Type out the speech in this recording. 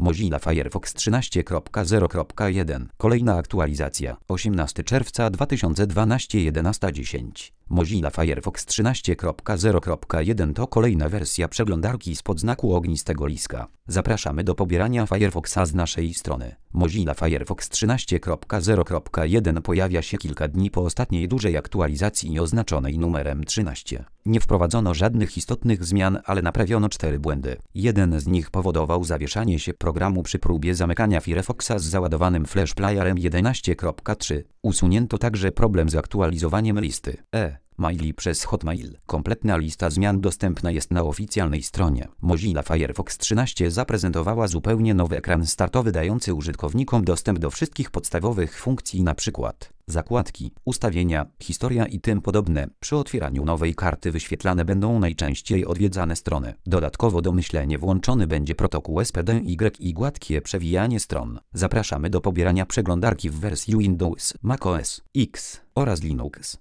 Mozilla Firefox 13.0.1. Kolejna aktualizacja. 18 czerwca 2012 11:10. Mozilla Firefox 13.0.1 to kolejna wersja przeglądarki spod znaku ognistego liska. Zapraszamy do pobierania Firefoxa z naszej strony. Mozilla Firefox 13.0.1 pojawia się kilka dni po ostatniej dużej aktualizacji oznaczonej numerem 13. Nie wprowadzono żadnych istotnych zmian, ale naprawiono 4 błędy. Jeden z nich powodował zawieszanie się programu przy próbie zamykania Firefoxa z załadowanym Flash Playerem 11.3. Usunięto także problem z aktualizowaniem listy Maili przez Hotmail. Kompletna lista zmian dostępna jest na oficjalnej stronie. Mozilla Firefox 13 zaprezentowała zupełnie nowy ekran startowy dający użytkownikom dostęp do wszystkich podstawowych funkcji, np. zakładki, ustawienia, historia i tym podobne. Przy otwieraniu nowej karty wyświetlane będą najczęściej odwiedzane strony. Dodatkowo domyślnie włączony będzie protokół SPDY i gładkie przewijanie stron. Zapraszamy do pobierania przeglądarki w wersji Windows, macOS X oraz Linux.